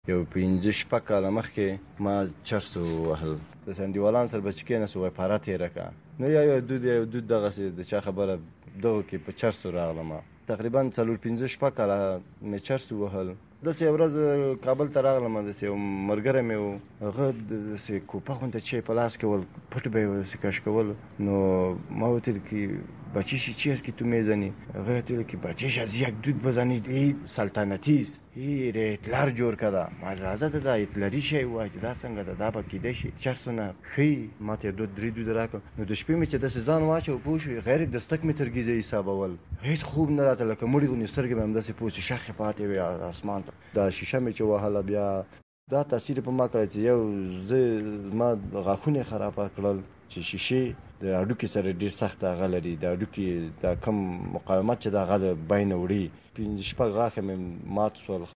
یو 5-6 کاله مخکې ما چرس ووهل، د انډیوالانو سره به چې کېناستو وایي پاره تېره کړه. نو یو دود دغسې د چا خبره دغو کې په چرسو راغلم. تقریبا 4-5 کاله مې چرس ووهل. داسې یو ورځ کابل ته راغلم، داسې یو ملګری مې و، هغه داسې کوپه غونته چې په لاس کې ول، پټ به یې داسې کش کول. نو ما ورته ویل که بچیش چی است که تو میزنی؟ هغه ورته ویل که بچیش از یک دود بزنید این سلطنتی است، این هیتلر جوړ کړه. ما راځه دا هیتلري شی وایي چې دا څنګه ده، دا به کیدای شي چرسونه ښي. ما ته 2-3 دود راکړ. نو د شپې مې چې داسې ځان واچو پوه شوې، غیر دستک مې تر ګیزه حسابول، هېڅ خوب نه راته، لکه مړي غوندې سترګې مې همداسې پوه چې شخې پاتې وې اسمان ته. دا شیشه مې چې وهله، بیا دا تاثیر په ما کړی چې یو زما غاښونه خرابه کړل، چې شیشې د هډوکي سره ډېر سخت هغه لري، د هډوکي دا کم مقاومت چې د هغه د بینه وړي. 5-6 غاښه مې مات شول.